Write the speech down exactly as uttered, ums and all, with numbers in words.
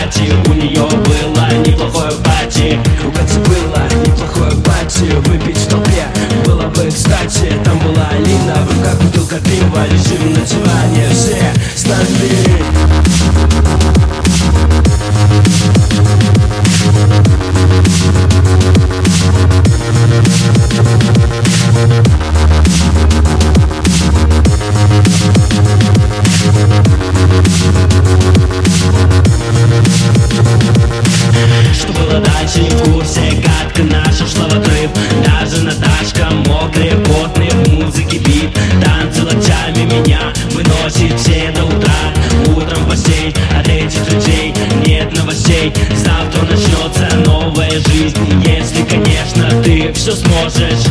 пати. У нее было неплохое пати. У Кати было неплохое пати. Выпить в толпе было бы кстати. Там была Алина, в руках бутылка пива. Лежим на диване все с нами. Что было дальше, не в курсе. Катка наша шла в отрыв. Даже Наташка мокрые, потные, в музыке бит. Танцы локтями меня выносит все до утра. Утром постель, от этих людей нет новостей. Завтра начнется новая жизнь, если, конечно, ты все сможешь.